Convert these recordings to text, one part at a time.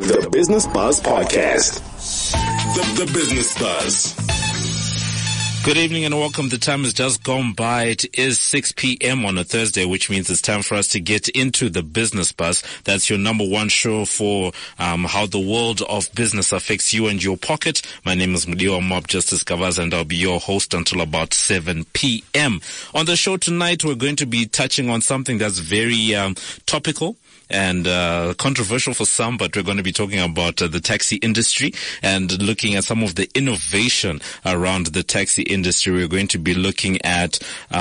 The Business Buzz Podcast. The Business Buzz. Good evening and welcome. The time has just gone by. It is 6 p.m. on a Thursday, which means it's time for us to get into the Business Buzz. That's your number one show for how the world of business affects you and your pocket. My name is Mudiwa Mob Justice Kavaz, and I'll be your host until about 7 p.m. On the show tonight, we're going to be touching on something that's very topical and controversial for some, but we're going to be talking about the taxi industry and looking at some of the innovation around the taxi industry. We're going to be looking at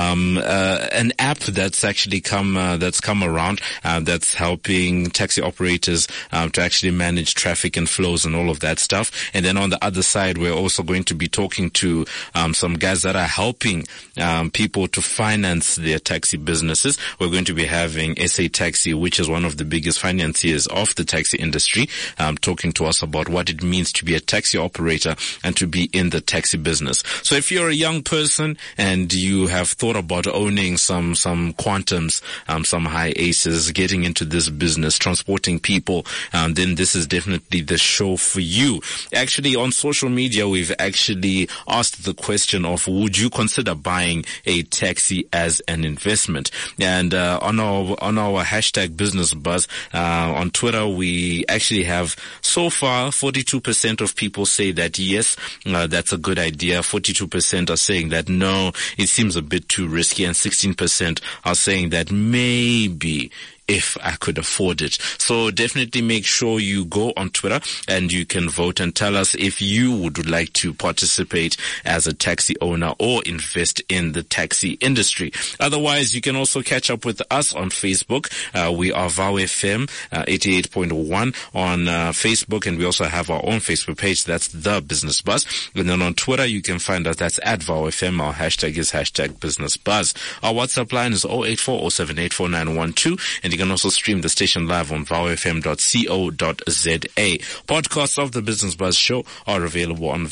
an app that's actually come around that's helping taxi operators to actually manage traffic and flows and all of that stuff. And then on the other side, we're also going to be talking to some guys that are helping people to finance their taxi businesses. We're going to be having SA Taxi, which is one of the biggest financiers of the taxi industry, talking to us about what it means to be a taxi operator and to be in the taxi business. So if you're a young person and you have thought about owning some quantums, some high aces, getting into this business, transporting people, then this is definitely the show for you. Actually, on social media, we've actually asked the question of, would you consider buying a taxi as an investment? And on our hashtag Business Buzz on Twitter, we actually have so far 42% of people say that yes, that's a good idea. 42% are saying that no, it seems a bit too risky, and 16% are saying that maybe if I could afford it. So definitely make sure you go on Twitter and you can vote and tell us if you would like to participate as a taxi owner or invest in the taxi industry. Otherwise, you can also catch up with us on Facebook. We are VOW FM 88.1 on Facebook, and we also have our own Facebook page. That's The Business Buzz. And then on Twitter, you can find us. That's at VOW FM. Our hashtag is hashtag Business Buzz. Our WhatsApp line is 084-0784-912, and you can also stream the station live on vowfm.co.za. Podcasts of the Business Buzz show are available on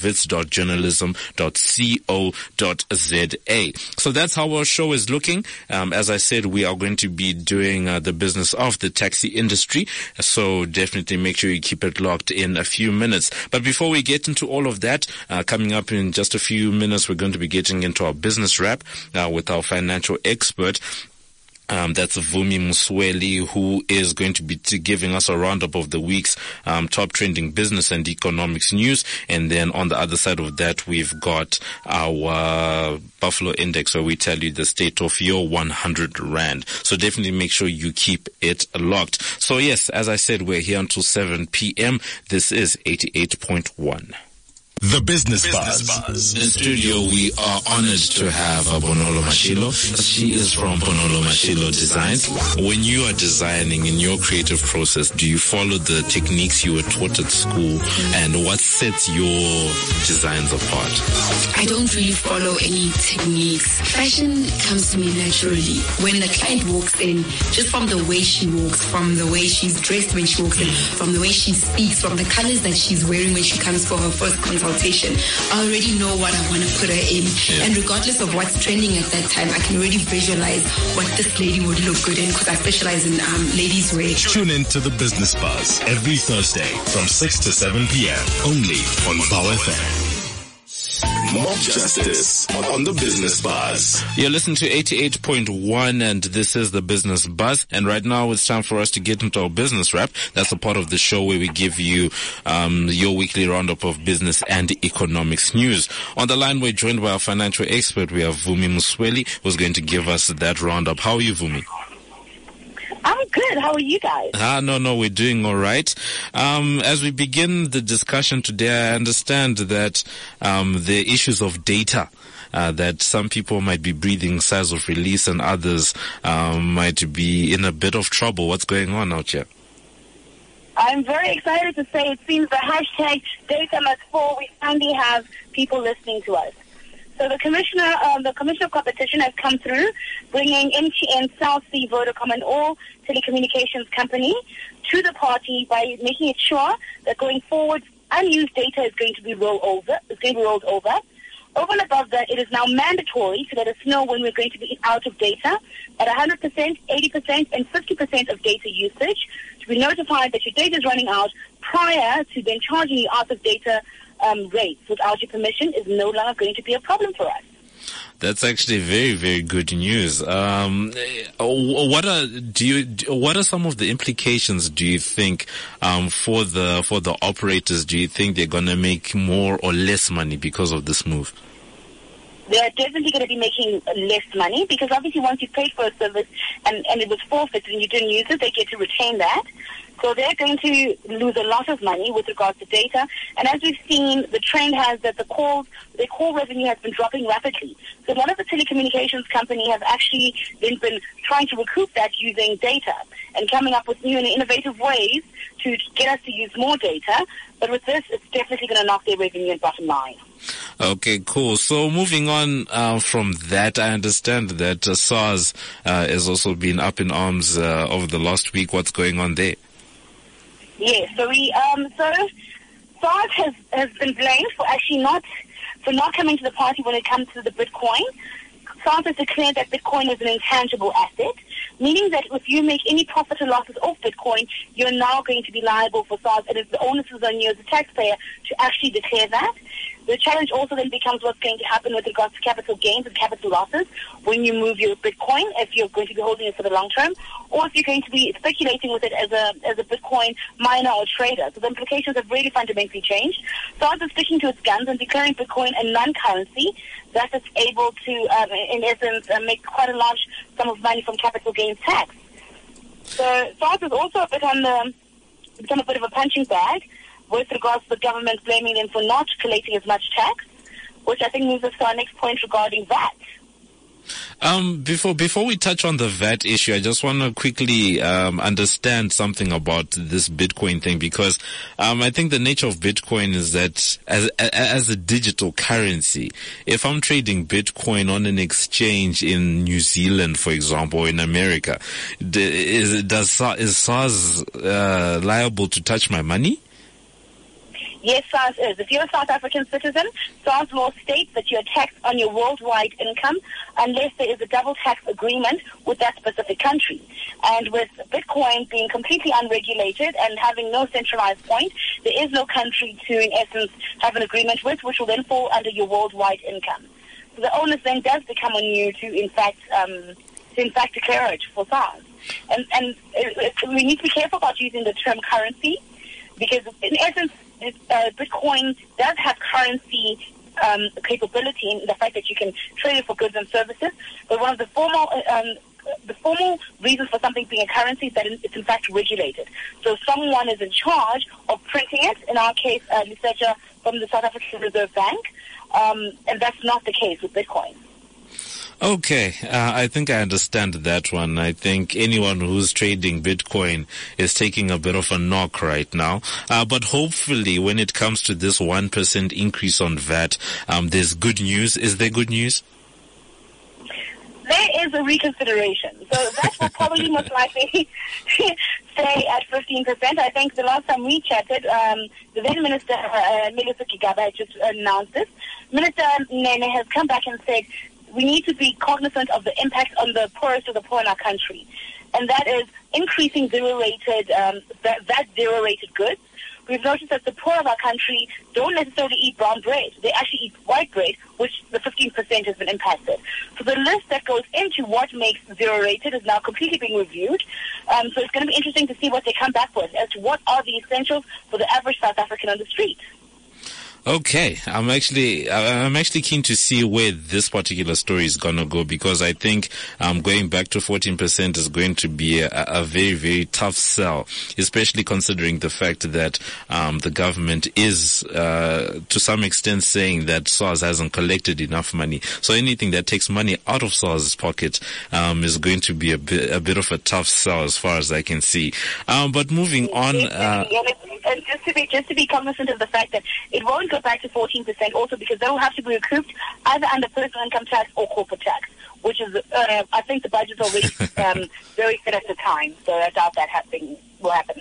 vits.journalism.co.za. So that's how our show is looking. As I said, we are going to be doing the business of the taxi industry. So definitely make sure you keep it locked in a few minutes. But before we get into all of that, coming up in just a few minutes, we're going to be getting into our business wrap with our financial expert. That's Vumi Musweli, who is going to be giving us a roundup of the week's top trending business and economics news. And then on the other side of that, we've got our Buffalo Index, where we tell you the state of your 100 Rand. So definitely make sure you keep it locked. So yes, as I said, we're here until 7 p.m. This is 88.1. The Business Buzz. In studio, we are honored to have Bonolo Mashilo. She is from Bonolo Mashilo Designs. When you are designing in your creative process, do you follow the techniques you were taught at school? And what sets your designs apart? I don't really follow any techniques. Fashion comes to me naturally. When the client walks in, just from the way she walks, from the way she's dressed when she walks in, from the way she speaks, from the colors that she's wearing when she comes for her first consultation, I already know what I want to put her in. Yeah. And regardless of what's trending at that time, I can already visualize what this lady would look good in, because I specialize in ladies' wear. Tune in to The Business Buzz every Thursday from 6 to 7 p.m. only on VOW FM. Mob Justice on The Business Buzz. You're listening to 88.1, and this is The Business Buzz. And right now it's time for us to get into our business wrap. That's a part of the show where we give you your weekly roundup of business and economics news. On the line, we're joined by our financial expert. We have Vumi Musweli, who's going to give us that roundup. How are you, Vumi? I'm good. How are you guys? No, we're doing all right. As we begin the discussion today, I understand that the issues of data, that some people might be breathing sighs of release and others might be in a bit of trouble. What's going on out here? I'm very excited to say it seems the hashtag data must fall. We finally have people listening to us. So the Commissioner of Competition has come through, bringing MTN, South Sea, Vodacom, and all telecommunications company to the party by making it sure that going forward, unused data is going to be rolled over. Over and above that, it is now mandatory to let us know when we're going to be out of data at 100%, 80%, and 50% of data usage, to be notified that your data is running out prior to then charging you out of data rates without your permission is no longer going to be a problem for us. That's actually very, very good news. What are some of the implications, do you think, for the operators? Do you think they're going to make more or less money because of this move? They're definitely going to be making less money because obviously once you paid for a service and it was forfeited and you didn't use it, they get to retain that. So they're going to lose a lot of money with regards to data. And as we've seen, the trend has that their call revenue has been dropping rapidly. So a lot of the telecommunications company have actually been trying to recoup that using data and coming up with new and innovative ways to get us to use more data. But with this, it's definitely going to knock their revenue and bottom line. Okay, cool. So moving on from that, I understand that SARS has also been up in arms over the last week. What's going on there? Yes, so SARS has been blamed for actually not coming to the party when it comes to the Bitcoin. SARS has declared that Bitcoin is an intangible asset, meaning that if you make any profit or losses off Bitcoin, you're now going to be liable for SARS, and the onus is on you as a taxpayer to actually declare that. The challenge also then becomes what's going to happen with regards to capital gains and capital losses when you move your Bitcoin, if you're going to be holding it for the long term, or if you're going to be speculating with it as a Bitcoin miner or trader. So the implications have really fundamentally changed. SARS is sticking to its guns and declaring Bitcoin a non-currency that is able to, in essence, make quite a large sum of money from capital gains tax. So SARS is also become a bit of a punching bag with regards to the government blaming them for not collating as much tax, which I think moves us to our next point regarding VAT. Before we touch on the VAT issue, I just want to quickly understand something about this Bitcoin thing, because I think the nature of Bitcoin is that as a digital currency, if I'm trading Bitcoin on an exchange in New Zealand, for example, or in America, is SARS liable to touch my money? Yes, SARS is. If you're a South African citizen, SARS law states that you're taxed on your worldwide income unless there is a double tax agreement with that specific country. And with Bitcoin being completely unregulated and having no centralized point, there is no country to, in essence, have an agreement with, which will then fall under your worldwide income. So the onus then does become on you to, in fact, declare it for SARS. And we need to be careful about using the term currency, because in essence, Bitcoin does have currency capability in the fact that you can trade it for goods and services. But one of the formal reasons for something being a currency is that it's in fact regulated. So someone is in charge of printing it. In our case, Lesetja from the South African Reserve Bank, and that's not the case with Bitcoin. Okay, I think I understand that one. I think anyone who's trading Bitcoin is taking a bit of a knock right now. But hopefully when it comes to this 1% increase on VAT, there's good news. Is there good news? There is a reconsideration. So that will probably most likely stay at 15%. I think the last time we chatted, the then Minister, Melissa Kigaba, had just announced this. Minister Nene has come back and said, we need to be cognizant of the impact on the poorest of the poor in our country. And that is increasing VAT zero-rated goods. We've noticed that the poor of our country don't necessarily eat brown bread. They actually eat white bread, which the 15% has been impacted. So the list that goes into what makes zero-rated is now completely being reviewed. So it's going to be interesting to see what they come back with as to what are the essentials for the average South African on the street. Okay, I'm actually keen to see where this particular story is gonna go, because I think going back to 14% is going to be a very, very tough sell, especially considering the fact that the government is to some extent saying that SARS hasn't collected enough money. So anything that takes money out of SARS's pocket is going to be a bit of a tough sell as far as I can see. But moving on, and just to be cognizant of the fact that it won't go back to 14%, also because they will have to be recouped either under personal income tax or corporate tax, which is, I think the budget's already very fit at the time, so I doubt that will happen.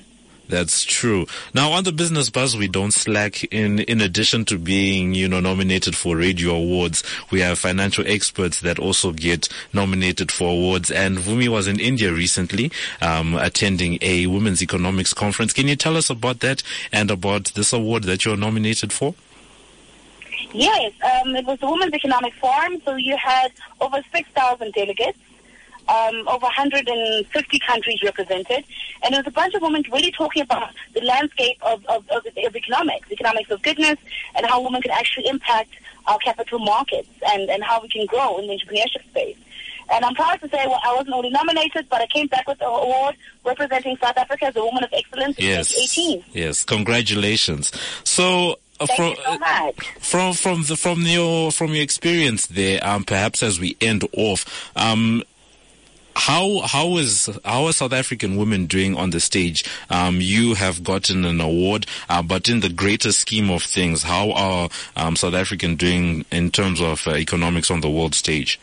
That's true. Now, on the Business Buzz, we don't slack. In addition to being, nominated for radio awards, we have financial experts that also get nominated for awards. And Vumi was in India recently, attending a women's economics conference. Can you tell us about that and about this award that you're nominated for? Yes, it was the Women's Economic Forum, so you had over 6,000 delegates. Over 150 countries represented, and it was a bunch of women really talking about the landscape of economics of goodness, and how women can actually impact our capital markets and how we can grow in the entrepreneurship space. And I'm proud to say, I wasn't only nominated, but I came back with the award representing South Africa as a Woman of Excellence in 2018. Yes, congratulations. So, Thank you so much. From your experience there, perhaps as we end off, How are South African women doing on the stage? You have gotten an award, but in the greater scheme of things, how are South African doing in terms of economics on the world stage?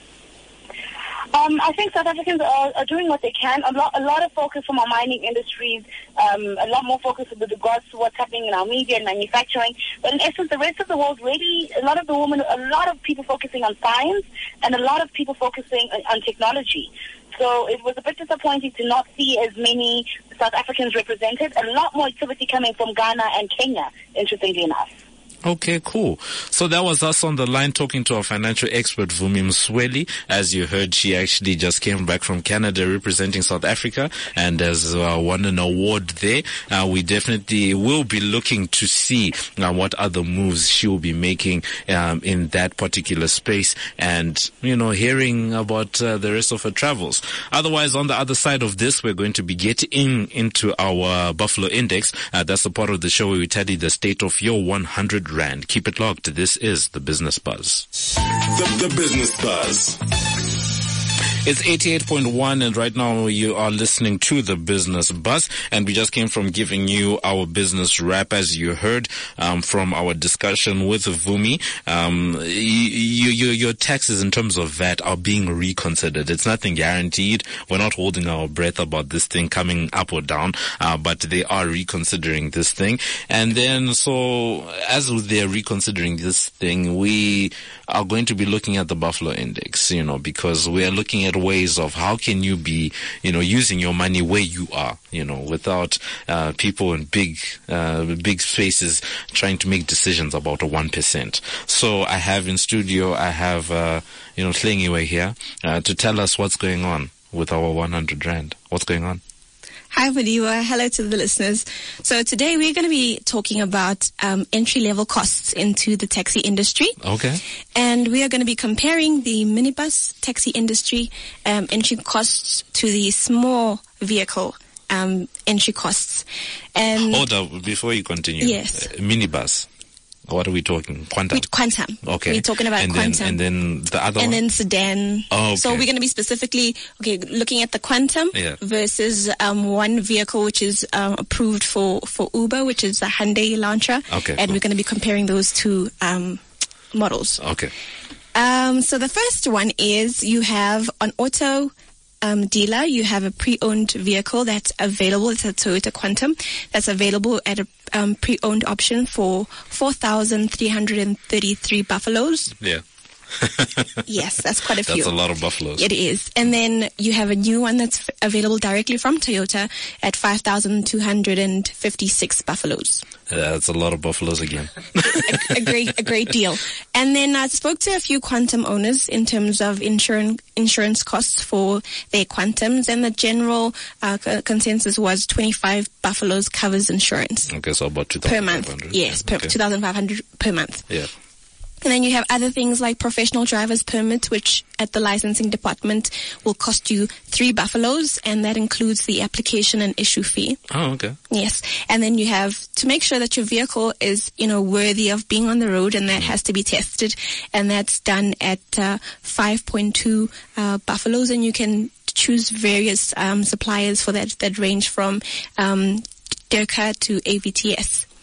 I think South Africans are doing what they can. A lot of focus from our mining industries, a lot more focus with regards to what's happening in our media and manufacturing. But in essence, the rest of the world really, a lot of people focusing on science and a lot of people focusing on technology. So it was a bit disappointing to not see as many South Africans represented. A lot more activity coming from Ghana and Kenya, interestingly enough. Okay, cool. So that was us on the line talking to our financial expert, Vumi Msweli. As you heard, she actually just came back from Canada representing South Africa and has won an award there. We definitely will be looking to see what other moves she will be making in that particular space and, hearing about the rest of her travels. Otherwise, on the other side of this, we're going to be getting into our Buffalo Index. That's the part of the show where we tally the state of your 100 Rand. Keep it locked. This is the Business Buzz. The Business Buzz. It's 88.1 and right now you are listening to the Business Buzz, and we just came from giving you our business wrap as you heard from our discussion with Vumi. Your taxes in terms of VAT are being reconsidered. It's nothing guaranteed. We're not holding our breath about this thing coming up or down, but they are reconsidering this thing. And then so as they're reconsidering this thing, we are going to be looking at the Buffalo Index, because we are looking at ways of how can you be, using your money where you are, without people in big spaces trying to make decisions about a 1%. So I have in studio, I have, Hlengiwe here to tell us what's going on with our 100 Rand. What's going on? Hi, Vadiwa. Hello to the listeners. So today we're going to be talking about entry-level costs into the taxi industry. Okay. And we are going to be comparing the minibus taxi industry entry costs to the small vehicle entry costs. And hold up, before you continue. Yes. Minibus. What are we talking? Quantum? Quantum. Okay. We're talking about Quantum. And then the other one? And then sedan. Oh, okay. So we're going to be specifically, looking at the Quantum versus one vehicle which is approved for Uber, which is the Hyundai Elantra. Okay. And we're going to be comparing those two models. Okay. So the first one is you have on Auto Dealer, you have a pre-owned vehicle that's available. It's a Toyota Quantum that's available at a pre-owned option for 4,333 buffaloes. Yeah. Yes, that's quite a few. That's a lot of buffaloes. It is. And then you have a new one that's available directly from Toyota at 5,256 buffaloes. That's a lot of buffaloes again. a great deal. And then I spoke to a few Quantum owners in terms of insurance costs for their Quantums, and the general consensus was 25 buffaloes covers insurance. Okay, so about 2,500 per month. Yes, 2,500 per month. Yeah. And then you have other things like professional driver's permit, which at the licensing department will cost you 3 buffaloes, and that includes the application and issue fee. Oh, okay. Yes. And then you have to make sure that your vehicle is, worthy of being on the road, and that has to be tested. And that's done at 5.2 buffaloes, and you can choose various suppliers for that range from Derka to AVTS.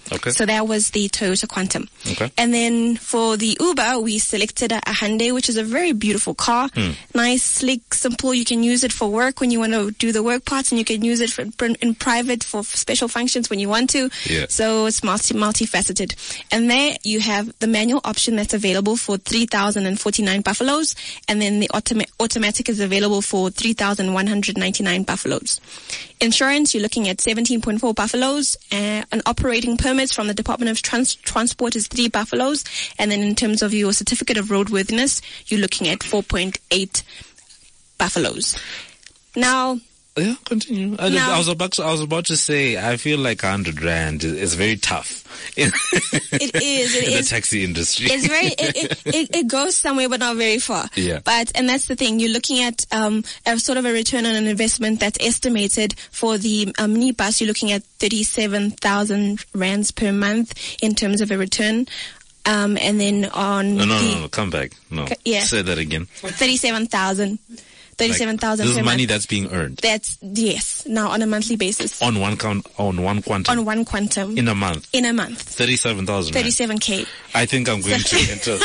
Okay. So that was the Toyota Quantum. Okay. And then for the Uber, we selected a Hyundai, which is a very beautiful car. Nice, slick, simple. You can use it for work when you want to do the work parts, and you can use it in private for special functions when you want to. Yeah. So it's multifaceted. And there you have the manual option that's available for 3,049 buffaloes, and then the automatic is available for 3,199 buffaloes. Insurance, you're looking at 17.4 buffaloes. An operating permit from the Department of Transport is 3 buffaloes. And then in terms of your certificate of roadworthiness, you're looking at 4.8 buffaloes. Now, yeah, continue. I was about to say, I feel like 100 Rand is very tough. It is. In the taxi industry. It's very, it goes somewhere, but not very far. Yeah. And that's the thing. You're looking at, a sort of a return on an investment that's estimated for the minibus. You're looking at 37,000 Rands per month in terms of a return. And then on No, come back. No. Yeah. Say that again. 37,000 This per is money month. that's being earned. Yes. Now on a monthly basis. On one quantum. On one quantum. In a month. 37,000. 37K. I think I'm going to enter.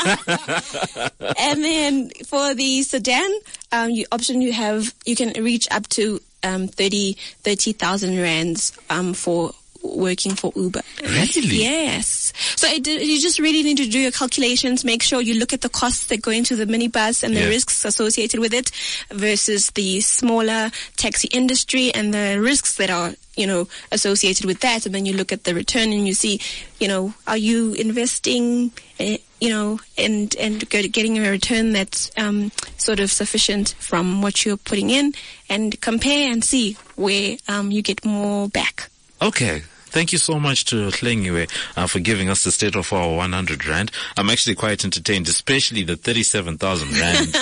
And then for the sedan, you can reach up to 30,000 Rands for working for Uber. Really? Yes. So you just really need to do your calculations, make sure you look at the costs that go into the minibus and the risks associated with it versus the smaller taxi industry and the risks that are, associated with that. And then you look at the return and you see, are you investing, and getting a return that's sort of sufficient from what you're putting in, and compare and see where you get more back. Okay. Thank you so much to Hlengiwe for giving us the state of our 100 Rand. I'm actually quite entertained, especially the 37,000 Rand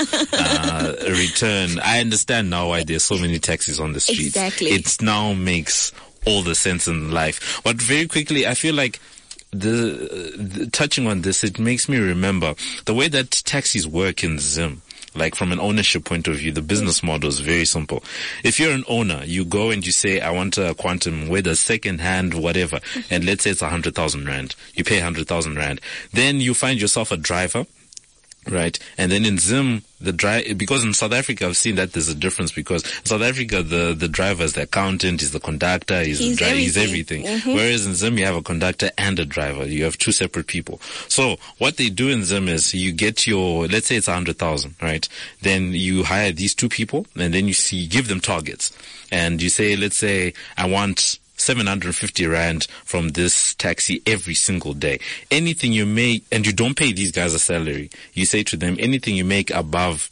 return. I understand now why there's so many taxis on the streets. Exactly. It now makes all the sense in life. But very quickly, I feel like the touching on this, it makes me remember the way that taxis work in Zim. Like from an ownership point of view, the business model is very simple. If you're an owner, you go and you say, I want a Quantum, whether second hand, whatever, and let's say it's 100,000 Rand. You pay 100,000 Rand. Then you find yourself a driver, right? And then in Zim, because in South Africa, I've seen that there's a difference, because in South Africa, the driver is the accountant, he's the conductor, he's everything. Mm-hmm. Whereas in Zim, you have a conductor and a driver. You have 2 separate people. So what they do in Zim is you get let's say it's 100,000, right? Then you hire these 2 people, and then you give them targets. And you say, let's say, I want 750 Rand from this taxi every single day. Anything you make, and you don't pay these guys a salary. You say to them, anything you make above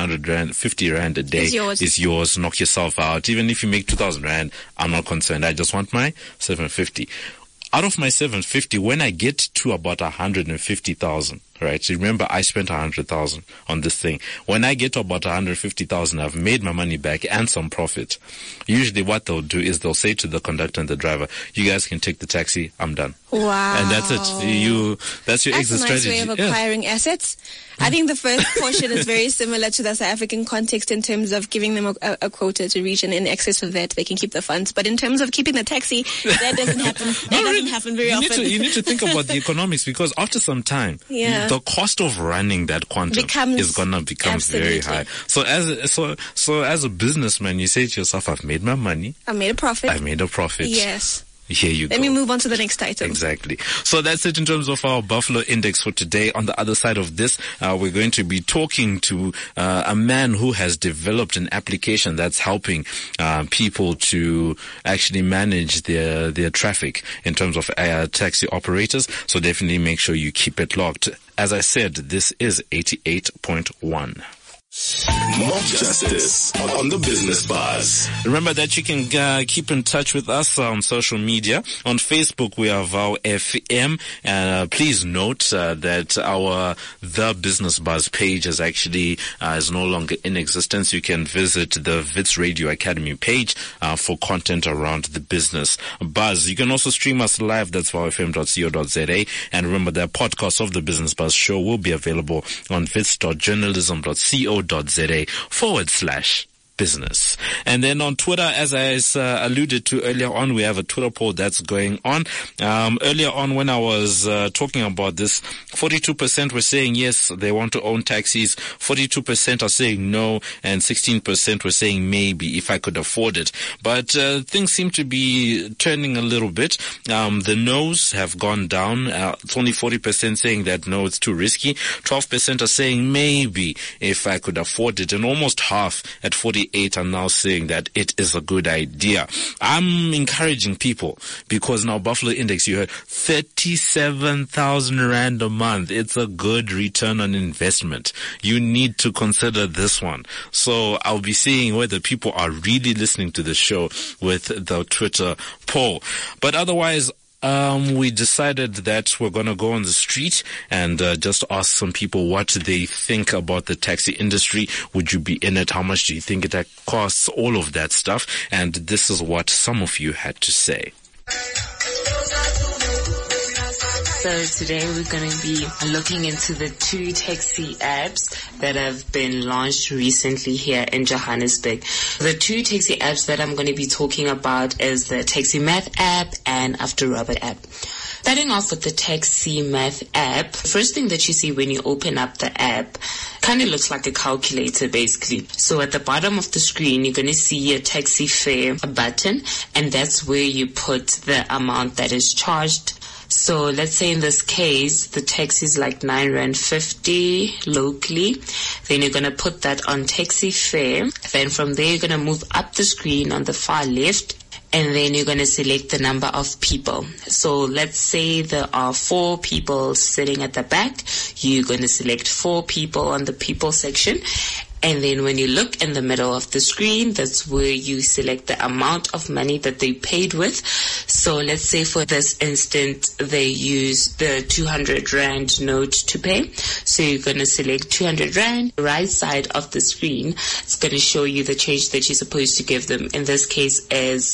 750 Rand a day is yours. Knock yourself out. Even if you make 2,000 Rand, I'm not concerned. I just want my 750. Out of my 750, when I get to about 150,000, right? So remember, I spent 100,000 on this thing. When I get to about 150,000, I've made my money back and some profit. Usually what they'll do is they'll say to the conductor and the driver, you guys can take the taxi, I'm done. Wow. And that's it. That's your exit strategy. That's a nice way of acquiring assets. I think the first portion is very similar to the South African context in terms of giving them a quota to reach, and in excess of that, they can keep the funds. But in terms of keeping the taxi, that doesn't happen. That doesn't happen very often. You need to think about the economics, because after some time, the cost of running that Quantum is gonna become very high. So as a businessman, you say to yourself, I've made my money. I made a profit. Yes. Here you go. Let me move on to the next item. Exactly. So that's it in terms of our Buffalo Index for today. On the other side of this, we're going to be talking to a man who has developed an application that's helping people to actually manage their traffic in terms of taxi operators. So definitely make sure you keep it locked. As I said, this is 88.1. Mob Justice on the Business Buzz. Remember that you can keep in touch with us on social media. On Facebook, we are VOW FM. Please note that our The Business Buzz page is actually is no longer in existence. You can visit the Wits Radio Academy page for content around the business buzz. You can also stream us live. That's vowfm.co.za. And remember that podcast of the Business Buzz show will be available on wits.journalism.co.za/podcast. business. And then on Twitter, as I alluded to earlier on, we have a Twitter poll that's going on. Earlier on when I was talking about this, 42% were saying yes, they want to own taxis. 42% are saying no, and 16% were saying maybe if I could afford it. But things seem to be turning a little bit. The no's have gone down. It's only 40% saying that no, it's too risky. 12% are saying maybe if I could afford it, and almost half at 48 are now saying that it is a good idea. I'm encouraging people because now Buffalo Index, you heard 37,000 Rand a month. It's a good return on investment. You need to consider this one. So I'll be seeing whether people are really listening to the show with the Twitter poll. But otherwise, we decided that we're going to go on the street and just ask some people what they think about the taxi industry. Would you be in it? How much do you think it costs? All of that stuff. And this is what some of you had to say. So today we're going to be looking into the 2 taxi apps that have been launched recently here in Johannesburg. The 2 taxi apps that I'm going to be talking about is the Taxi Math app and After Robert app. Starting off with the Taxi Math app, the first thing that you see when you open up the app kind of looks like a calculator basically. So at the bottom of the screen, you're going to see a taxi fare button, and that's where you put the amount that is charged. So let's say in this case, the taxi is like 9 Rand 50 locally. Then you're going to put that on taxi fare. Then from there, you're going to move up the screen on the far left. And then you're going to select the number of people. So let's say there are 4 people sitting at the back. You're going to select 4 people on the people section. And then when you look in the middle of the screen, that's where you select the amount of money that they paid with. So let's say for this instance, they use the 200 Rand note to pay. So you're going to select 200 Rand. The right side of the screen, it's going to show you the change that you're supposed to give them. In this case is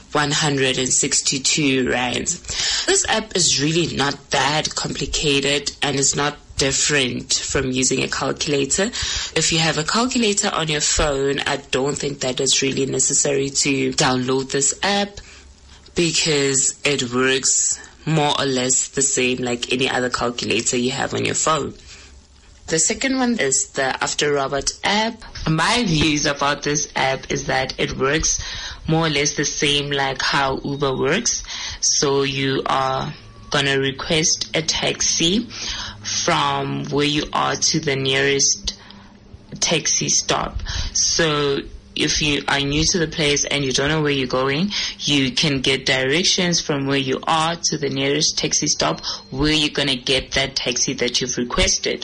162 Rand. This app is really not that complicated and it's not different from using a calculator. If you have a calculator on your phone, I don't think that it's really necessary to download this app because it works more or less the same like any other calculator you have on your phone. The second one is the After Robert app. My views about this app is that it works more or less the same like how Uber works. So you are going to request a taxi from where you are to the nearest taxi stop. So if you are new to the place and you don't know where you're going, you can get directions from where you are to the nearest taxi stop where you're going to get that taxi that you've requested.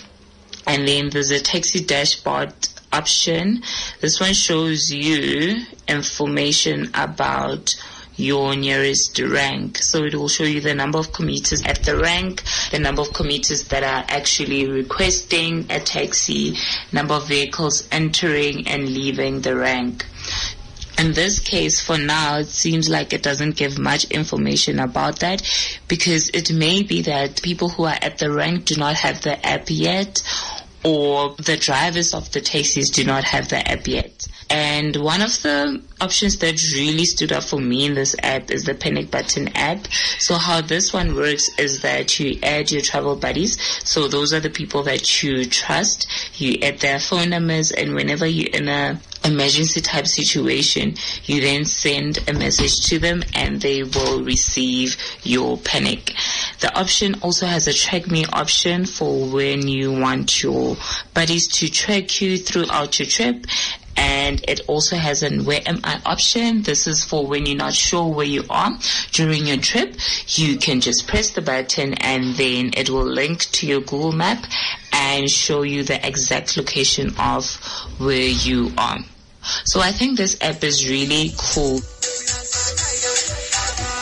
And then there's a taxi dashboard option. This one shows you information about your nearest rank. So it will show you the number of commuters at the rank, the number of commuters that are actually requesting a taxi, number of vehicles entering and leaving the rank. In this case, for now, it seems like it doesn't give much information about that because it may be that people who are at the rank do not have the app yet, or the drivers of the taxis do not have the app yet. And one of the options that really stood out for me in this app is the Panic Button app. So how this one works is that you add your travel buddies. So those are the people that you trust. You add their phone numbers, and whenever you're in a emergency type situation, you then send a message to them and they will receive your panic. The option also has a track me option for when you want your buddies to track you throughout your trip. And it also has an Where Am I option. This is for when you're not sure where you are during your trip. You can just press the button and then it will link to your Google Map and show you the exact location of where you are. So I think this app is really cool.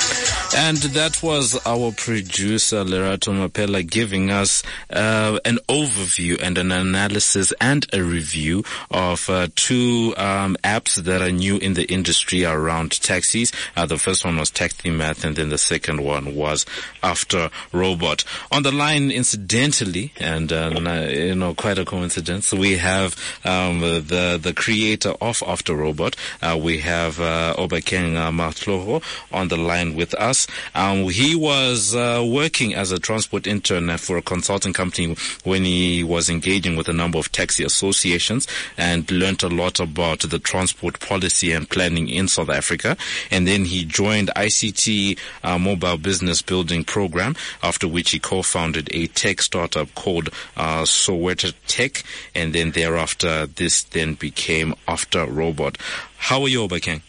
And that was our producer, Lerato Mapela, giving us an overview and an analysis and a review of two apps that are new in the industry around taxis. The first one was TaxiMath, and then the second one was After Robot. On the line, incidentally, and quite a coincidence, we have the creator of After Robot. We have Obakeng Matloho on the line with us. He was working as a transport intern for a consulting company when he was engaging with a number of taxi associations and learned a lot about the transport policy and planning in South Africa. And then he joined ICT Mobile Business Building Program, after which he co-founded a tech startup called Soweto Tech. And then thereafter, this then became After Robot. How are you, Obakeng?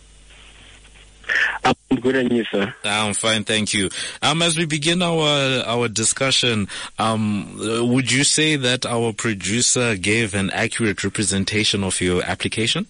I'm good, and you, sir? I'm fine, thank you. As we begin our discussion, would you say that our producer gave an accurate representation of your application?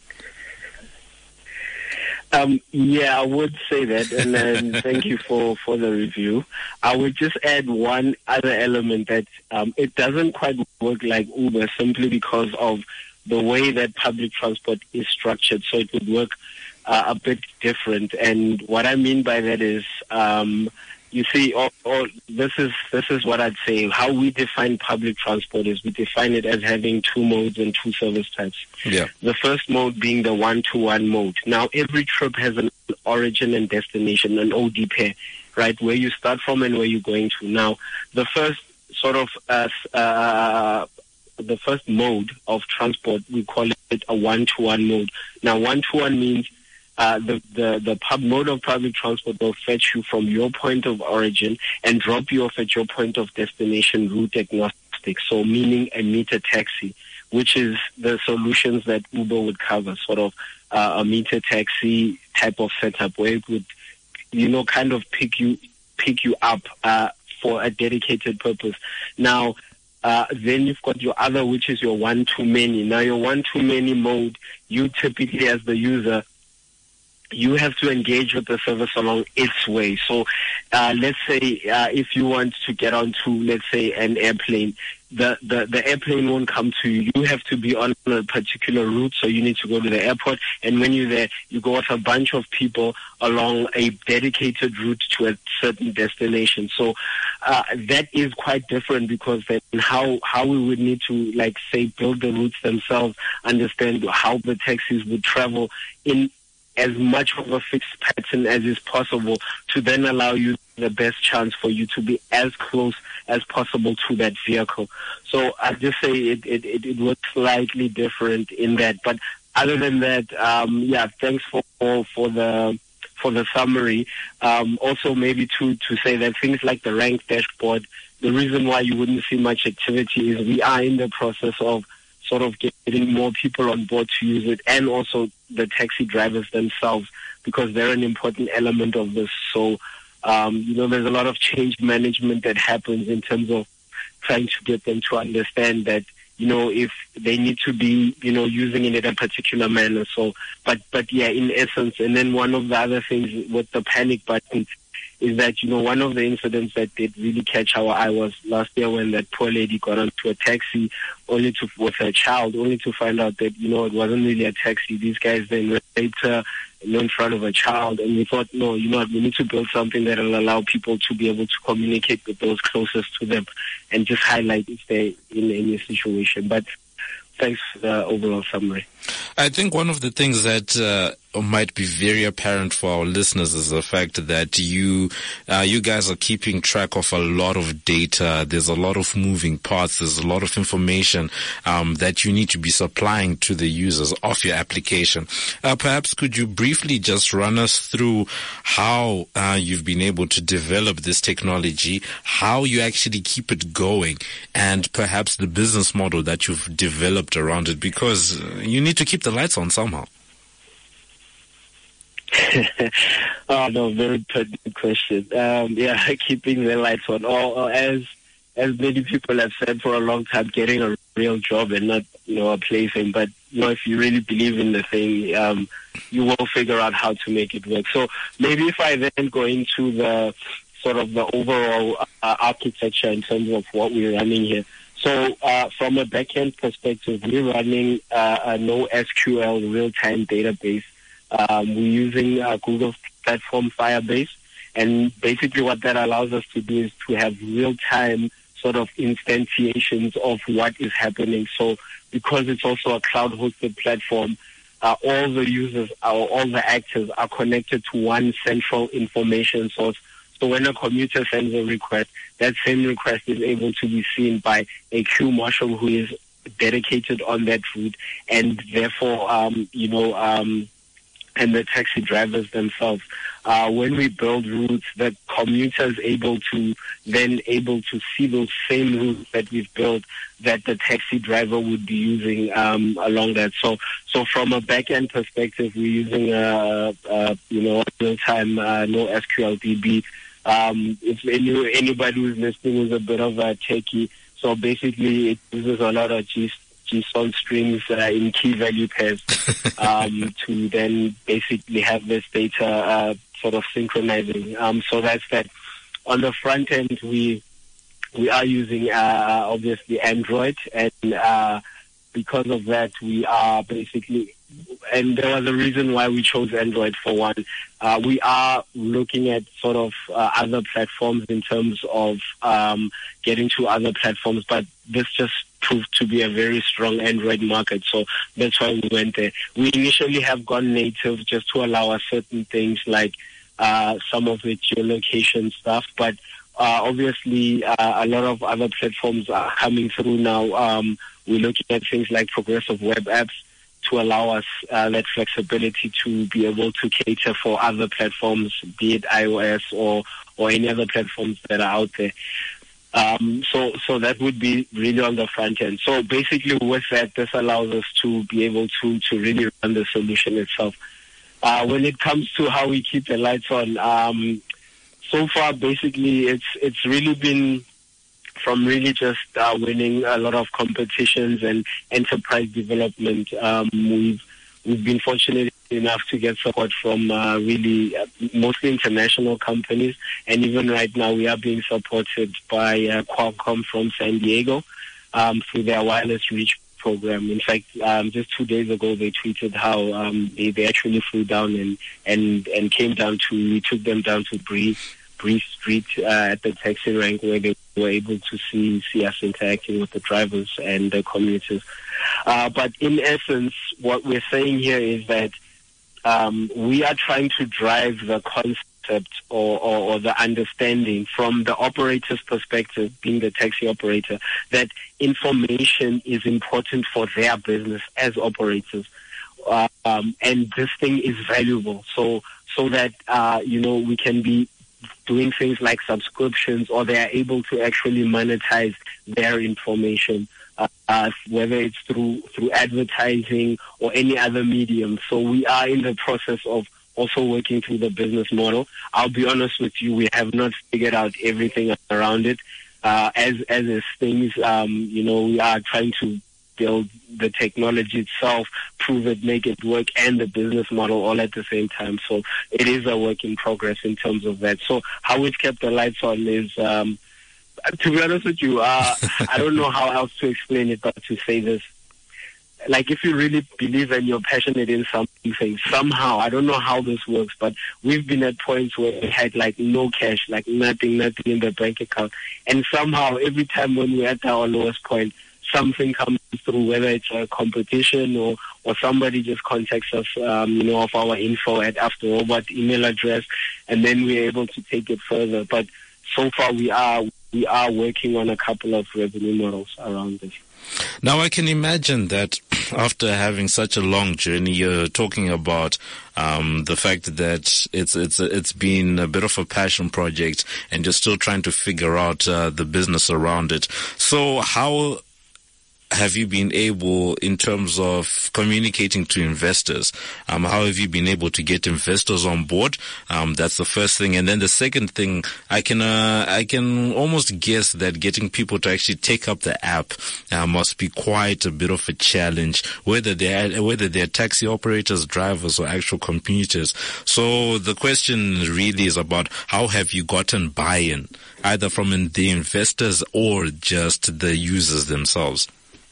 Yeah, I would say that, and thank you for the review. I would just add one other element that it doesn't quite work like Uber simply because of the way that public transport is structured, so it would work a bit different. And what I mean by that is, you see, this is what I'd say. How we define public transport is we define it as having two modes and two service types. Yeah. The first mode being the one-to-one mode. Now, every trip has an origin and destination, an OD pair, right, where you start from and where you're going to. Now, the first sort of the first mode of transport, we call it a one-to-one mode. Now, one-to-one means the mode of public transport will fetch you from your point of origin and drop you off at your point of destination, route agnostic. So meaning a meter taxi, which is the solutions that Uber would cover, sort of a meter taxi type of setup where it would, kind of pick you up for a dedicated purpose. Now, then you've got your other, which is your one-to-many. Now, your one-to-many mode, you typically as the user, you have to engage with the service along its way. So let's say if you want to get onto, let's say, an airplane, the airplane won't come to you. You have to be on a particular route, so you need to go to the airport. And when you're there, you go with a bunch of people along a dedicated route to a certain destination. So that is quite different, because then how we would need to, like, say, build the routes themselves, understand how the taxis would travel in as much of a fixed pattern as is possible, to then allow you the best chance for you to be as close as possible to that vehicle. So I just say it was slightly different in that. But other than that, thanks for the summary. Also, maybe to say that things like the rank dashboard, the reason why you wouldn't see much activity is we are in the process of sort of getting more people on board to use it, and also the taxi drivers themselves, because they're an important element of this. So, there's a lot of change management that happens in terms of trying to get them to understand that, if they need to be, using it in a particular manner. So, but yeah, in essence, and then one of the other things with the panic button is that, one of the incidents that did really catch our eye was last year when that poor lady got onto a taxi with her child, only to find out that, it wasn't really a taxi. These guys then later in front of a child, and we thought, no, we need to build something that will allow people to be able to communicate with those closest to them and just highlight if they're in any situation. But thanks for the overall summary. I think one of the things that might be very apparent for our listeners is the fact that you guys are keeping track of a lot of data. There's a lot of moving parts. There's a lot of information that you need to be supplying to the users of your application. Perhaps could you briefly just run us through how you've been able to develop this technology, how you actually keep it going, and perhaps the business model that you've developed around it, because you need to keep the lights on somehow. Oh, no, very pertinent question. Keeping the lights on. Or as many people have said for a long time, getting a real job and not, a plaything. But if you really believe in the thing, you will figure out how to make it work. So maybe if I then go into the sort of the overall architecture in terms of what we're running here. So from a backend perspective, we're running a NoSQL real-time database. We're using Google's platform Firebase. And basically what that allows us to do is to have real-time sort of instantiations of what is happening. So because it's also a cloud-hosted platform, all the users, all the actors are connected to one central information source. So when a commuter sends a request, that same request is able to be seen by a queue marshal who is dedicated on that route, and therefore, and the taxi drivers themselves. When we build routes, the commuter is able to see those same routes that we've built that the taxi driver would be using along that. So from a back-end perspective, we're using real-time NoSQL DB. If anybody who's listening is a bit of a techie, so basically it uses a lot of JSON strings in key value pairs to then basically have this data sort of synchronizing. So that's that. On the front end, we are using obviously Android, and because of that, we are basically, and there was a reason why we chose Android for one. We are looking at sort of other platforms in terms of getting to other platforms, but this just proved to be a very strong Android market, so that's why we went there. We initially have gone native just to allow us certain things like some of the geolocation stuff, but obviously a lot of other platforms are coming through now. We're looking at things like progressive web apps to allow us that flexibility to be able to cater for other platforms, be it iOS or any other platforms that are out there. So that would be really on the front end. So basically with that, this allows us to be able to really run the solution itself. When it comes to how we keep the lights on, so far basically it's really been from really just winning a lot of competitions and enterprise development. We've been fortunate enough to get support from really mostly international companies, and even right now we are being supported by Qualcomm from San Diego through their wireless reach program. In fact, just 2 days ago they tweeted how they actually flew down and came down we took them down to Bree Street at the taxi rank, where they were able to see us interacting with the drivers and the commuters. But in essence, what we're saying here is that we are trying to drive the concept or the understanding from the operator's perspective, being the taxi operator, that information is important for their business as operators. And this thing is valuable so that, we can be doing things like subscriptions, or they are able to actually monetize their information, whether it's through advertising or any other medium. So we are in the process of also working through the business model. I'll be honest with you, we have not figured out everything around it. As is things, we are trying to build the technology itself, prove it, make it work, and the business model all at the same time. So it is a work in progress in terms of that. So how we've kept the lights on is, to be honest with you, I don't know how else to explain it but to say this. Like, if you really believe and you're passionate in something, somehow, I don't know how this works, but we've been at points where we had like no cash, like nothing in the bank account. And somehow every time when we're at our lowest point, something comes through, whether it's a competition or somebody just contacts us, of our info at After Robot email address, and then we're able to take it further. But so far we are working on a couple of revenue models around this. Now, I can imagine that after having such a long journey, you're talking about the fact that it's been a bit of a passion project, and you're still trying to figure out the business around it. So how have you been able, in terms of communicating to investors? How have you been able to get investors on board? That's the first thing. And then the second thing, I can almost guess that getting people to actually take up the app must be quite a bit of a challenge, whether they're taxi operators, drivers, or actual commuters. So the question really is about how have you gotten buy-in, either from the investors or just the users themselves?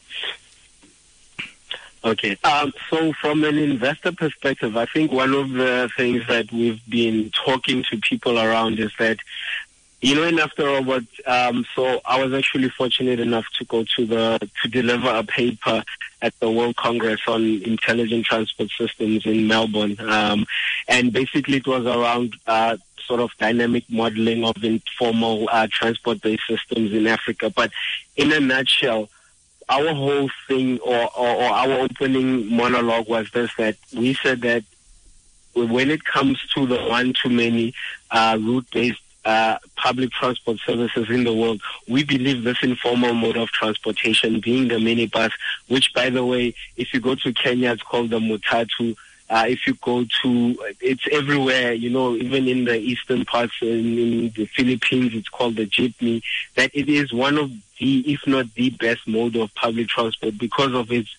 Okay. So from an investor perspective, I think one of the things that we've been talking to people around is that, in After Robot, so I was actually fortunate enough to go to deliver a paper at the World Congress on Intelligent Transport Systems in Melbourne. And basically it was around sort of dynamic modeling of informal transport-based systems in Africa. But in a nutshell, our whole thing or our opening monologue was this, that we said that when it comes to the one-to-many route-based public transport services in the world, we believe this informal mode of transportation, being the minibus, which, by the way, if you go to Kenya, it's called the Mutatu. If you go to, it's everywhere, even in the eastern parts, in the Philippines, it's called the jeepney, that it is one of the, if not the best mode of public transport because of its,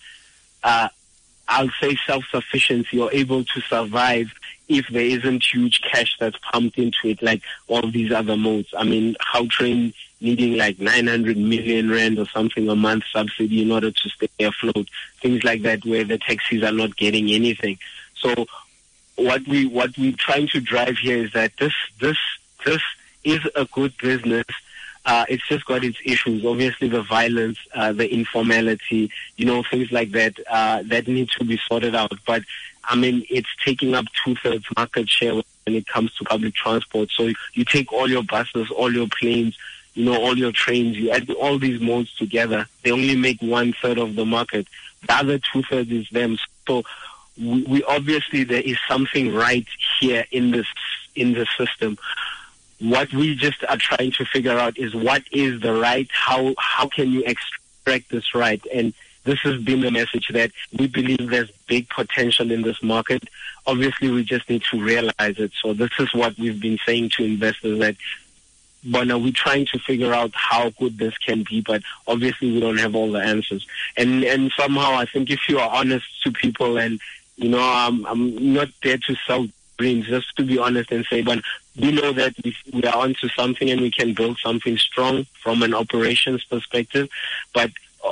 I'll say, self-sufficiency, or able to survive if there isn't huge cash that's pumped into it like all these other modes. I mean, Gautrain needing like 900 million rand or something a month subsidy in order to stay afloat, things like that, where the taxis are not getting anything. So what we're trying to drive here is that this is a good business. It's just got its issues. Obviously, the violence, the informality, things like that, that need to be sorted out. But I mean, it's taking up 2/3 market share when it comes to public transport. So you take all your buses, all your planes, all your trains, you add all these modes together, they only make 1/3 of the market. The other 2/3 is them. So we obviously, there is something right here in the system. What we just are trying to figure out is what is the right, how can you extract this right? And this has been the message, that we believe there's big potential in this market. Obviously, we just need to realize it. So this is what we've been saying to investors, that Bona, we're trying to figure out how good this can be, but obviously we don't have all the answers. And somehow I think if you are honest to people, and I'm not there to sell dreams, just to be honest and say, but we know that we are onto something and we can build something strong from an operations perspective. But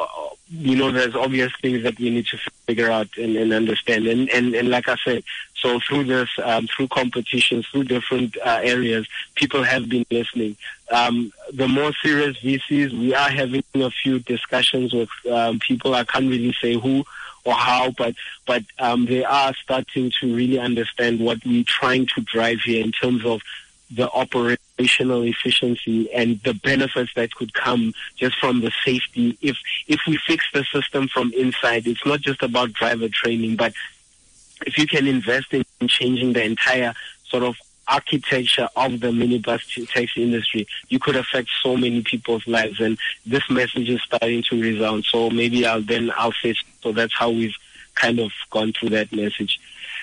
there's obvious things that we need to figure out and understand. And like I said, so through this, through competitions, through different areas, people have been listening. The more serious VCs, we are having a few discussions with people. I can't really say who or how, but they are starting to really understand what we're trying to drive here in terms of the operational efficiency and the benefits that could come just from the safety. If we fix the system from inside, it's not just about driver training, but if you can invest in changing the entire sort of architecture of the minibus taxi industry, you could affect so many people's lives. And this message is starting to resound. So maybe I'll say, so that's how we've kind of gone through that message.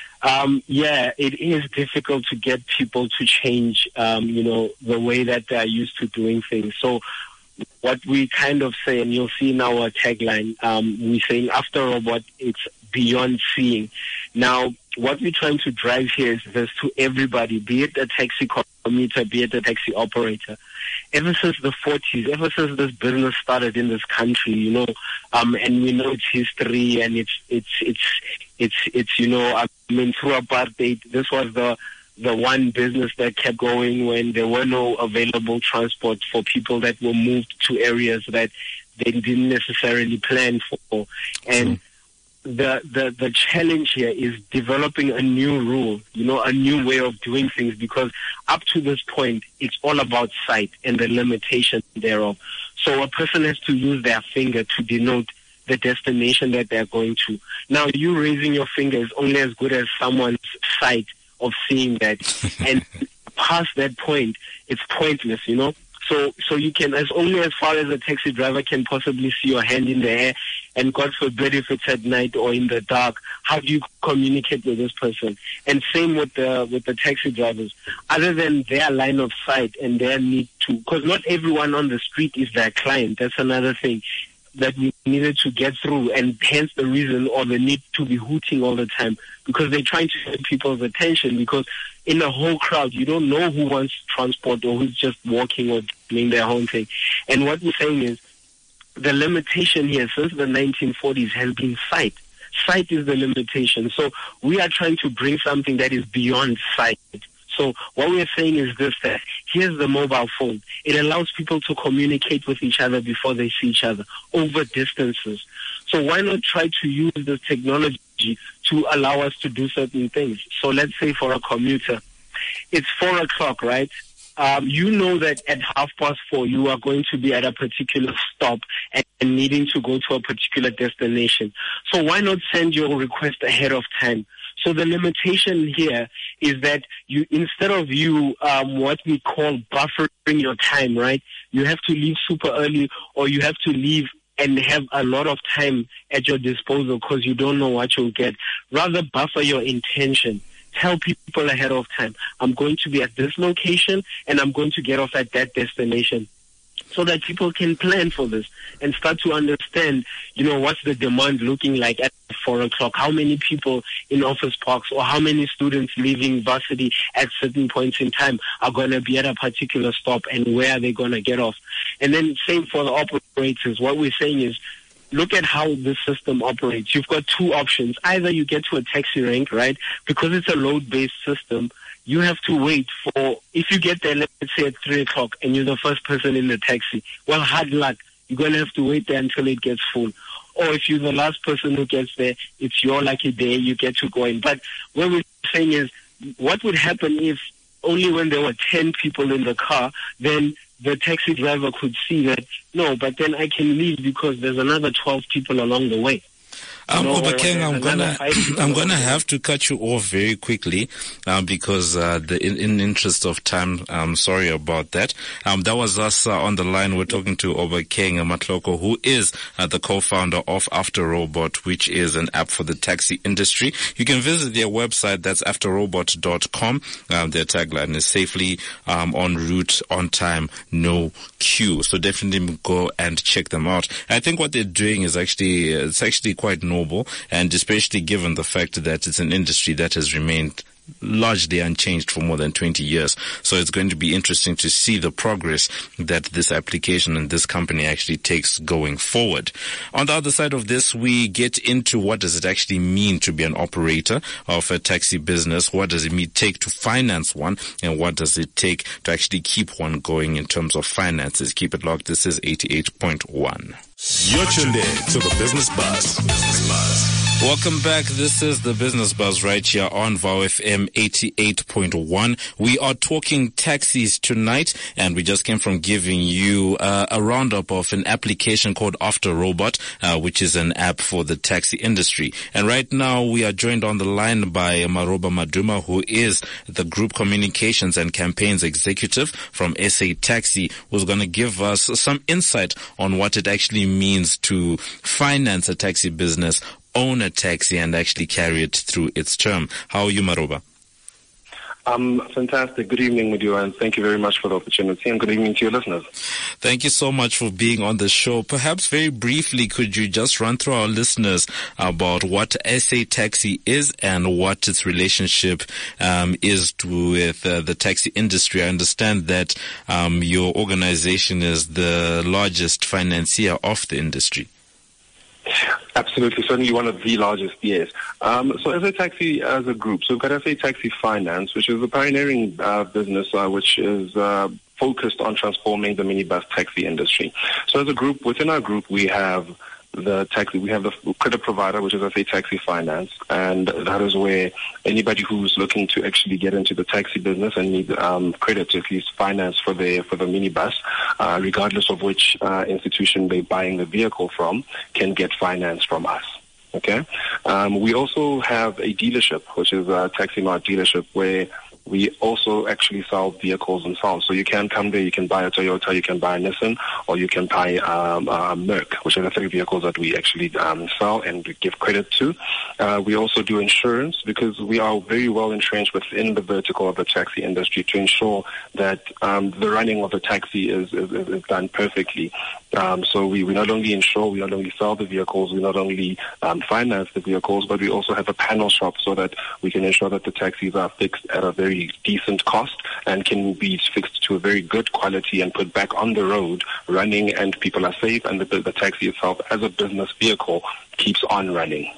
It is difficult to get people to change, the way that they are used to doing things. So what we kind of say, and you'll see in our tagline, we're saying after robot, it's beyond seeing. Now, what we're trying to drive here is this to everybody, be it a taxi commuter, be it a taxi operator. Ever since the 40s, ever since this business started in this country, and we know its history, and it's through apartheid, this was the one business that kept going when there were no available transport for people that were moved to areas that they didn't necessarily plan for. And the challenge here is developing a new rule, a new way of doing things, because up to this point, it's all about sight and the limitation thereof. So a person has to use their finger to denote the destination that they're going to. Now, you raising your finger is only as good as someone's sight of seeing that. And past that point, it's pointless, So you can, as only as far as a taxi driver can possibly see your hand in the air, and God forbid if it's at night or in the dark, how do you communicate with this person? And same with the taxi drivers. Other than their line of sight and their need to, because not everyone on the street is their client. That's another thing that we needed to get through, and hence the reason or the need to be hooting all the time, because they're trying to get people's attention, because in a whole crowd, you don't know who wants transport or who's just walking or doing their own thing. And what we're saying is, the limitation here since the 1940s has been sight. Sight is the limitation. So we are trying to bring something that is beyond sight. So what we are saying is this, that here's the mobile phone. It allows people to communicate with each other before they see each other over distances. So why not try to use this technology to allow us to do certain things? So let's say for a commuter, it's 4 o'clock, right? You know that at 4:30 you are going to be at a particular stop and needing to go to a particular destination. So why not send your request ahead of time? So the limitation here is that you, instead of you, what we call buffering your time, right? You have to leave super early, or you have to leave and have a lot of time at your disposal because you don't know what you'll get. Rather buffer your intention. Tell people ahead of time, I'm going to be at this location and I'm going to get off at that destination, so that people can plan for this and start to understand, what's the demand looking like at 4 o'clock? How many people in office parks or how many students leaving varsity at certain points in time are going to be at a particular stop, and where are they going to get off? And then same for the operators. What we're saying is, look at how this system operates. You've got two options. Either you get to a taxi rank, right? Because it's a load-based system, you have to wait for, if you get there, let's say at 3 o'clock, and you're the first person in the taxi, well, hard luck. You're going to have to wait there until it gets full. Or if you're the last person who gets there, it's your lucky day, you get to go in. But what we're saying is, what would happen if only when there were 10 people in the car, then the taxi driver could see that, no, but then I can leave because there's another 12 people along the way. Obakeng, I'm gonna have to cut you off very quickly because in interest of time, I'm sorry about that. That was us on the line. We're talking to Obakeng Matloko, who is the co-founder of AfterRobot, which is an app for the taxi industry. You can visit their website. That's afterrobot.com. Their tagline is safely en route, on time, no queue. So definitely go and check them out. I think what they're doing is actually quite noble, and especially given the fact that it's an industry that has remained largely unchanged for more than 20 years. So it's going to be interesting to see the progress that this application and this company actually takes going forward. On the other side of this, we get into what does it actually mean to be an operator of a taxi business? What does it take to finance one? And what does it take to actually keep one going in terms of finances? Keep it locked. This is 88.1. You're tuned in to the Business Buzz. Welcome back. This is the Business Buzz right here on VOW FM 88.1. We are talking taxis tonight, and we just came from giving you a roundup of an application called AfterRobot, which is an app for the taxi industry. And right now we are joined on the line by Maroba Maduma, who is the Group Communications and Campaigns Executive from SA Taxi, who's going to give us some insight on what it actually means to finance a taxi business, own a taxi, and actually carry it through its term. How are you, Maroba? Fantastic. Good evening, Mudiwa, and thank you very much for the opportunity, and good evening to your listeners. Thank you so much for being on the show. Perhaps very briefly, could you just run through our listeners about what SA Taxi is and what its relationship is with the taxi industry? I understand that your organization is the largest financier of the industry. Absolutely, certainly one of the largest, yes. So SA Taxi as a group, so we've got SA Taxi Finance, which is a pioneering business which is focused on transforming the minibus taxi industry. So as a group, within our group, we have the credit provider, which is SA Taxi Finance, and that is where anybody who's looking to actually get into the taxi business and need credit to at least finance for the minibus, regardless of which institution they're buying the vehicle from, can get finance from us. Okay. We also have a dealership, which is a Taxi Mart dealership, where we also actually sell vehicles themselves. So you can come there, you can buy a Toyota, you can buy a Nissan, or you can buy a Merc, which are the three vehicles that we actually sell and give credit to. We also do insurance because we are very well entrenched within the vertical of the taxi industry to ensure that the running of the taxi is done perfectly. So we not only insure, we not only sell the vehicles, we not only finance the vehicles, but we also have a panel shop so that we can ensure that the taxis are fixed at a very decent cost and can be fixed to a very good quality and put back on the road running, and people are safe, and the taxi itself as a business vehicle keeps on running.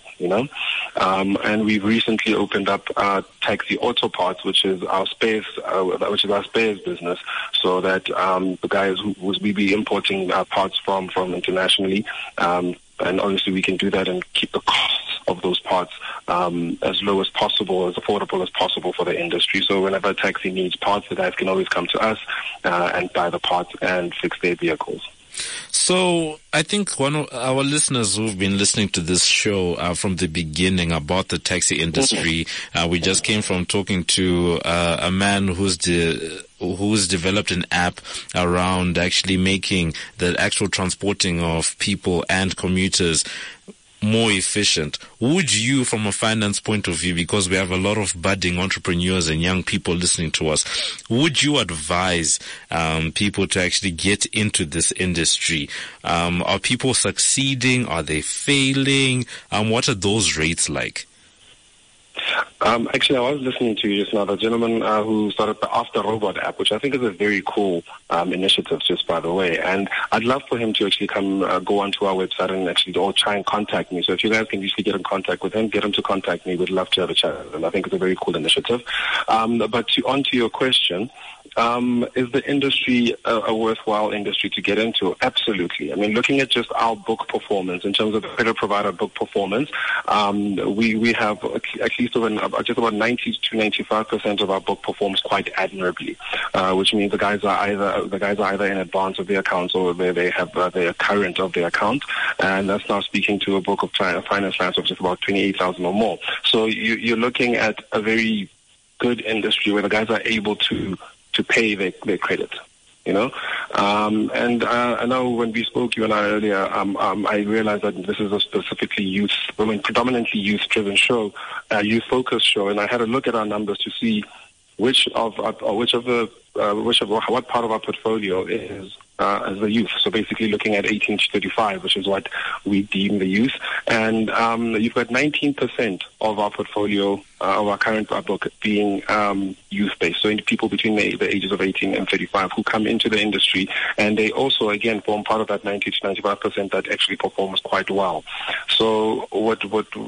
And we've recently opened up Taxi Auto Parts, which is our spares business, so that the guys who we be importing parts from internationally, and obviously we can do that and keep the costs of those parts as low as possible, as affordable as possible for the industry. So whenever a taxi needs parts, the guys can always come to us and buy the parts and fix their vehicles. So I think one of our listeners who've been listening to this show from the beginning about the taxi industry, we just came from talking to a man who's developed an app around actually making the actual transporting of people and commuters more efficient. Would you, from a finance point of view, because we have a lot of budding entrepreneurs and young people listening to us, would you advise people to actually get into this industry? Are people succeeding? Are they failing? What are those rates like? Actually, I was listening to you just now, the gentleman who started the After Robot app, which I think is a very cool initiative, just by the way. And I'd love for him to actually come go onto our website and actually all try and contact me. So if you guys can usually get in contact with him, get him to contact me. We'd love to have a chat with him. I think it's a very cool initiative. But onto your question, is the industry a worthwhile industry to get into? Absolutely. I mean, looking at just our book performance, in terms of the credit provider book performance, we have at least just about 90 to 95% of our book performs quite admirably, which means the guys are either in advance of their accounts or they are current of their account, and that's now speaking to a book of finance of just about 28,000 or more. So you're looking at a very good industry where the guys are able to pay their credit. And I know when we spoke, you and I earlier, I realized that this is a specifically predominantly youth-driven show, youth-focused show, and I had a look at our numbers to see what part of our portfolio is as the youth. So basically looking at 18 to 35, which is what we deem the youth. And you've got 19% of our portfolio, of our current book, being youth-based. So people between the ages of 18 and 35 who come into the industry. And they also, again, form part of that 90 to 95% that actually performs quite well. So would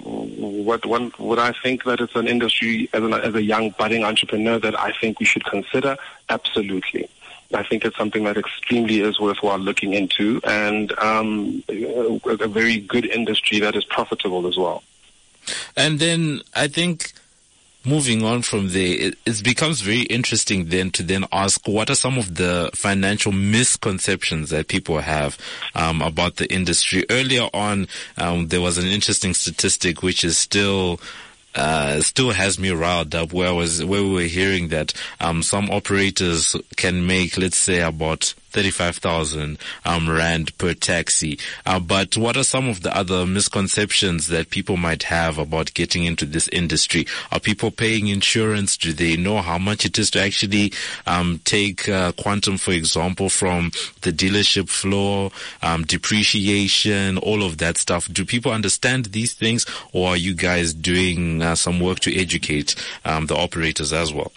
I think that it's an industry, as a young budding entrepreneur, that I think we should consider? Absolutely. I think it's something that extremely is worthwhile looking into, and a very good industry that is profitable as well. And then I think moving on from there, it becomes very interesting then to then ask, what are some of the financial misconceptions that people have about the industry? Earlier on, there was an interesting statistic which is still has me riled up, where we were hearing that some operators can make, let's say, about 35,000 rand per taxi. But what are some of the other misconceptions that people might have about getting into this industry? Are people paying insurance? Do they know how much it is to actually take Quantum, for example, from the dealership floor, depreciation, all of that stuff? Do people understand these things, or are you guys doing some work to educate the operators as well?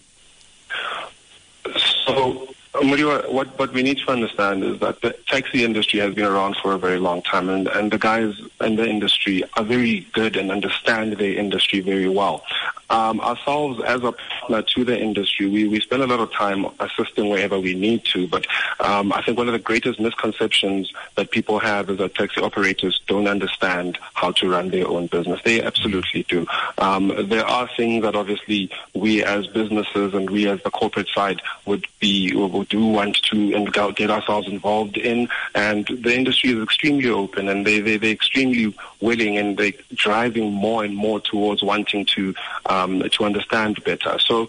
So, Muriwa, what we need to understand is that the taxi industry has been around for a very long time, and the guys in the industry are very good and understand the industry very well. Ourselves, as a partner to the industry, we spend a lot of time assisting wherever we need to, but I think one of the greatest misconceptions that people have is that taxi operators don't understand how to run their own business. They absolutely do. There are things that obviously we as businesses and we as the corporate side would do want to get ourselves involved in, and the industry is extremely open, and they're extremely willing, and they're driving more and more towards wanting to to understand better. So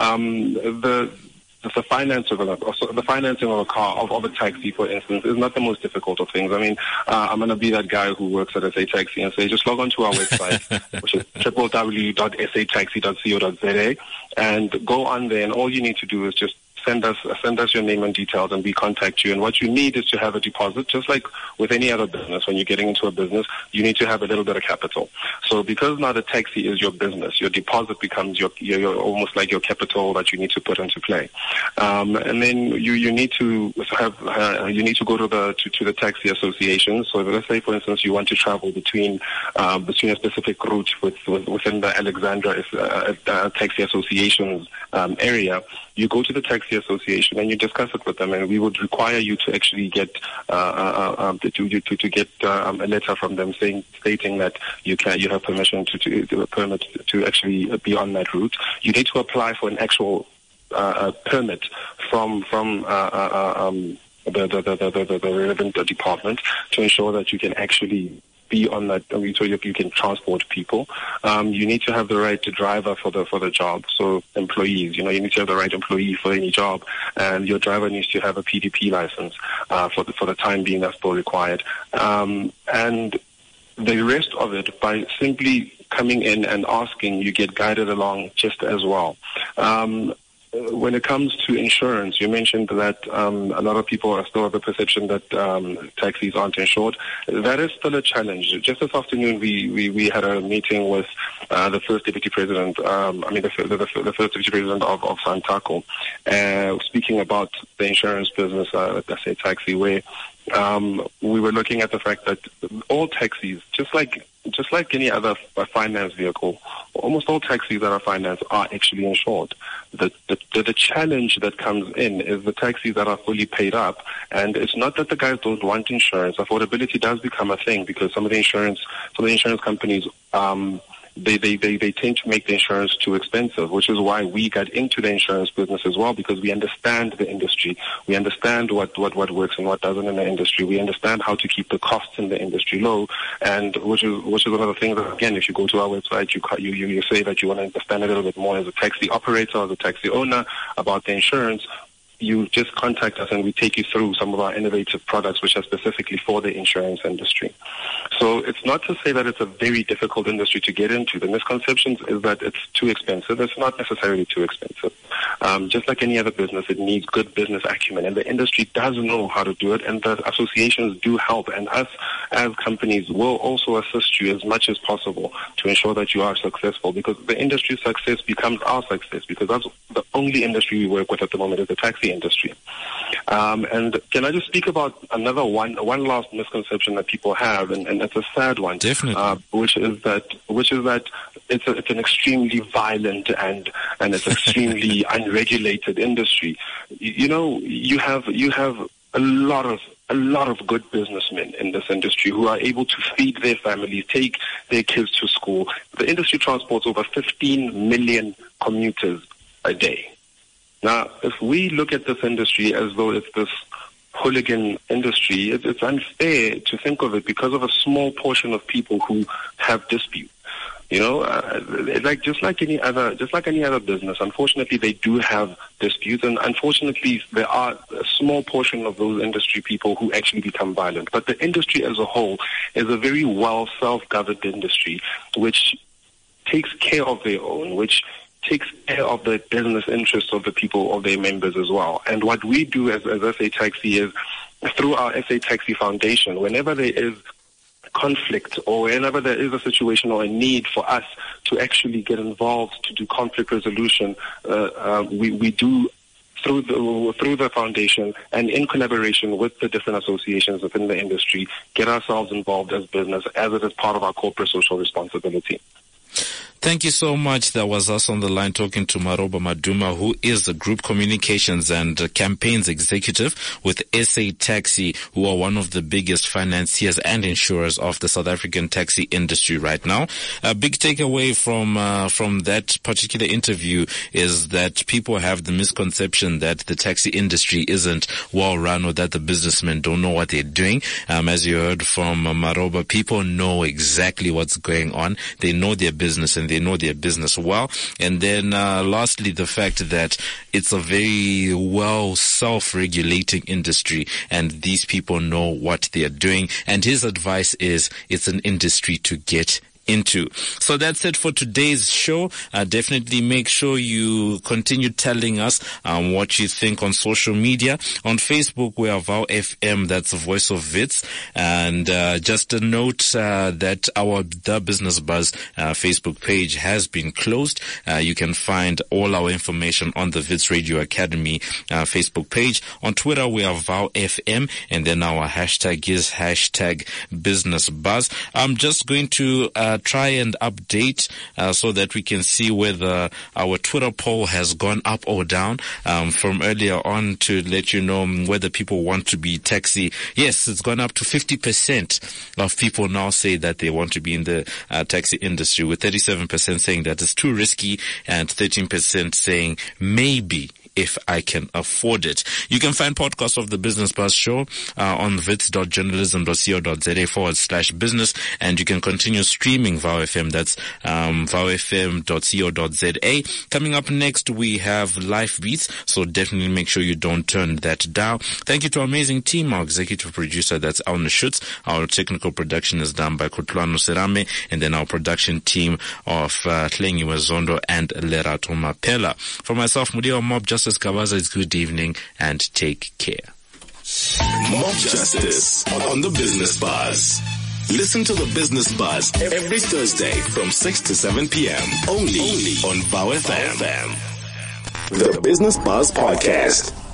the financing of a car, of a taxi, for instance, is not the most difficult of things. I mean, I'm going to be that guy who works at SA Taxi and say, just log on to our website, which is www.satexi.co.za, and go on there, and all you need to do is just send us your name and details, and we contact you. And what you need is to have a deposit, just like with any other business. When you're getting into a business, you need to have a little bit of capital. So because now the taxi is your business, your deposit becomes your almost like your capital that you need to put into play. And then you need to have you need to go to the taxi association. So let's say, for instance, you want to travel between a specific route within the Alexandra Taxi Association's area. You go to the taxi association and you discuss it with them, and we would require you to actually get a letter from them stating that you have permission to permit to actually be on that route. You need to apply for an actual permit from the relevant department to ensure that you can actually be on that, so you can transport people. You need to have the right to driver for the job. So employees, you need to have the right employee for any job, and your driver needs to have a PDP license for the time being. That's still required. And the rest of it, by simply coming in and asking, you get guided along just as well. When it comes to insurance, you mentioned that a lot of people are still of the perception that taxis aren't insured. That is still a challenge. Just this afternoon, we had a meeting with the first deputy president. The first deputy president of Santaco, speaking about the insurance business at SA Taxi, where we were looking at the fact that all taxis, just like any other finance vehicle, almost all taxis that are financed are actually insured. The challenge that comes in is the taxis that are fully paid up, and it's not that the guys don't want insurance. Affordability does become a thing because some of the insurance companies, they tend to make the insurance too expensive, which is why we got into the insurance business as well, because we understand the industry. We understand what works and what doesn't in the industry. We understand how to keep the costs in the industry low, and which is one of the things that, again, if you go to our website, you say that you want to understand a little bit more as a taxi operator, as a taxi owner about the insurance. You just contact us and we take you through some of our innovative products which are specifically for the insurance industry. So it's not to say that it's a very difficult industry to get into. The misconception is that it's too expensive. It's not necessarily too expensive. Just like any other business, it needs good business acumen, and the industry does know how to do it, and the associations do help, and us as companies will also assist you as much as possible to ensure that you are successful, because the industry's success becomes our success, because that's the only industry we work with at the moment is the taxi industry. And can I just speak about another one last misconception that people have, and it's a sad one. Definitely. Which is that it's an extremely violent and it's extremely unregulated industry. You have a lot of good businessmen in this industry who are able to feed their families, take their kids to school. The industry transports over 15 million commuters a day. Now, if we look at this industry as though it's this hooligan industry, it's unfair to think of it because of a small portion of people who have dispute. Just like any other business, unfortunately they do have disputes, and unfortunately there are a small portion of those industry people who actually become violent. But the industry as a whole is a very well self-governed industry, which takes care of their own, which takes care of the business interests of the people, of their members as well. And what we do as SA Taxi is, through our SA Taxi Foundation, whenever there is conflict or whenever there is a situation or a need for us to actually get involved to do conflict resolution, we do through the foundation and in collaboration with the different associations within the industry, get ourselves involved as business, as it is part of our corporate social responsibility. Thank you so much. That was us on the line talking to Maroba Maduma, who is the Group Communications and Campaigns Executive with SA Taxi, who are one of the biggest financiers and insurers of the South African taxi industry right now. A big takeaway from that particular interview is that people have the misconception that the taxi industry isn't well run or that the businessmen don't know what they're doing. As you heard from Maroba, people know exactly what's going on. They know their business and they they know their business well. And then lastly, the fact that it's a very well self-regulating industry, and these people know what they are doing. And his advice is it's an industry to get into. So that's it for today's show. Definitely make sure you continue telling us what you think on social media. On Facebook, we are VOW FM, that's the Voice of Wits. And just a note that our The Business Buzz Facebook page has been closed. You can find all our information on the Wits Radio Academy Facebook page. On Twitter, we are VOW FM, and then our hashtag is hashtag Business Buzz. I'm just going to try and update so that we can see whether our Twitter poll has gone up or down from earlier on, to let you know whether people want to be taxi. Yes, it's gone up to 50% of people now say that they want to be in the taxi industry, with 37% saying that it's too risky and 13% saying maybe if I can afford it. You can find podcasts of the Business Buzz show on wits.journalism.co.za/business, and you can continue streaming VOW FM. That's vowfm.co.za. Coming up next, we have Life Beats, so definitely make sure you don't turn that down. Thank you to our amazing team, our executive producer, that's Alna Schutz. Our technical production is done by Kutlwano Serame, and then our production team of Tlengi Wazondo and Lerato Mapela. For myself, Mudia Mob Justice Kabaza, is good evening and take care. Mob Justice on the Business Buzz. Listen to the Business Buzz every Thursday from 6 to 7 p.m. only on VOW FM. The Business Buzz Podcast.